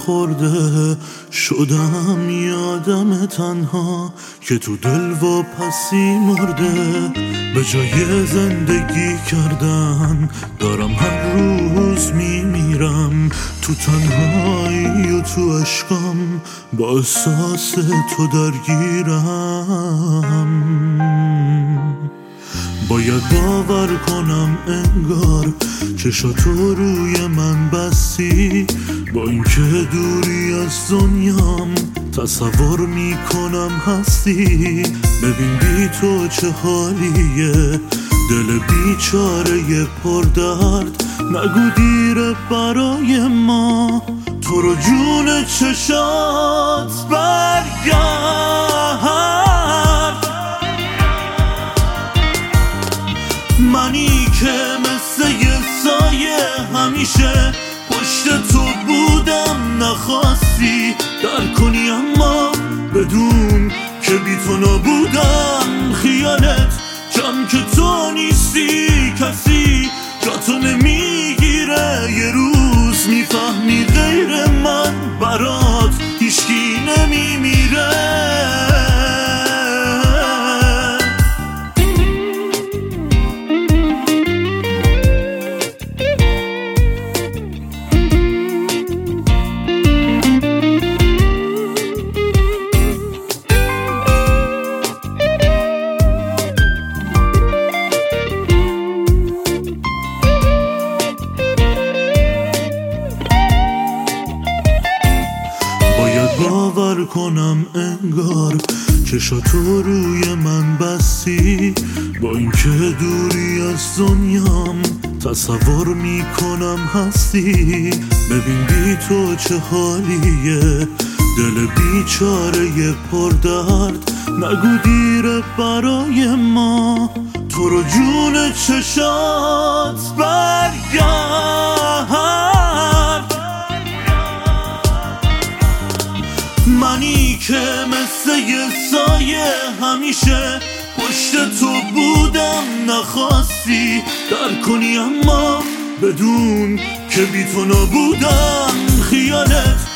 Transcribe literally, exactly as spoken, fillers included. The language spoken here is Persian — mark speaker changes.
Speaker 1: خورده شدم یادم تنها که تو دل و پسی مرده. به جای زندگی کردن دارم هر روز میمیرم تو تنهایی و تو عشقم با احساس تو درگیرم. باید باور کنم انگار چشاتو روی من بستی، با اینکه دوری از دنیام تصور میکنم هستی. ببین بی تو چه حالیه دل بیچاره پر درد، نگو دیره برای ما تو رو جون چشات برگرد. منی که مثل یه سایه همیشه پشت تو بودم، نخواستی در کنی اما بدون که بی تو نبودم. خیالت جم که تو نیستی کسی جا تو نمیگیره، یه روز میفهمی غیر من برات هیچکی نمیمیره. باور کنم انگار چشاتو روی من بستی، با اینکه دوری از دنیام تصور میکنم هستی. ببین بی تو چه حالیه دل بیچاره پر درد، نگو دیره برای ما تو رو جون چشات برگرد. منی که مثل یه سایه همیشه پشت تو بودم، نخواستی در کنی اما بدون که بی تو نبودم. خیالت